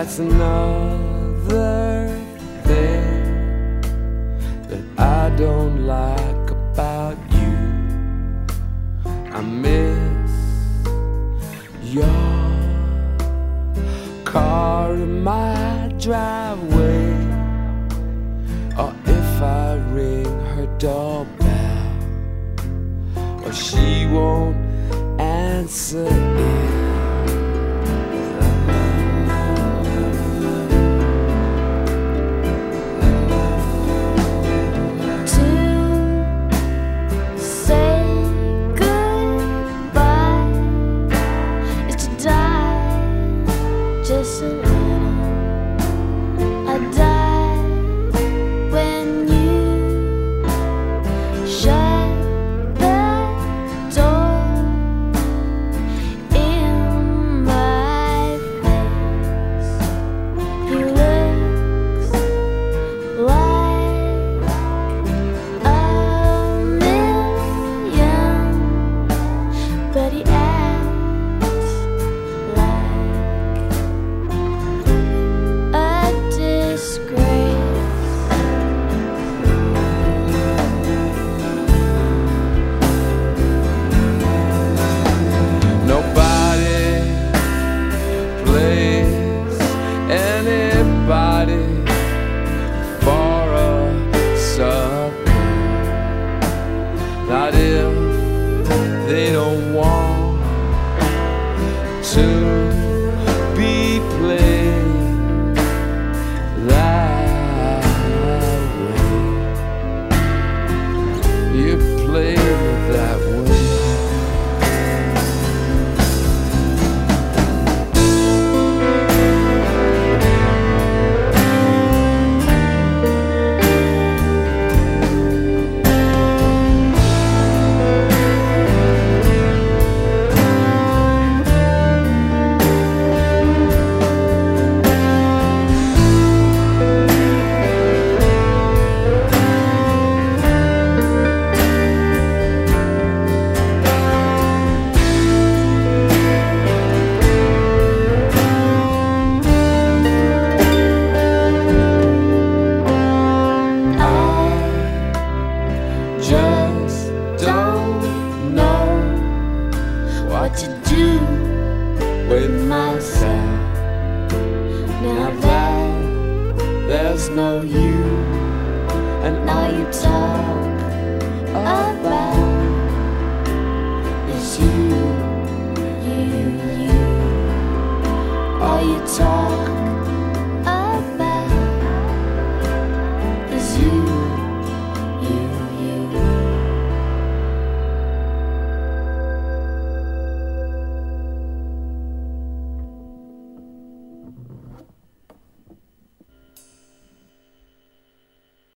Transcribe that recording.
That's another thing that I don't like about you. I miss your car in my driveway, or if I ring her doorbell, or she won't answer it. Just a little. I died when you shut the door in my face. He looks like a million, but he acts like anybody for a sucker, not if they don't want to be played that way. You play it that way. Just don't know what to do with myself now that there's no you, and all you talk about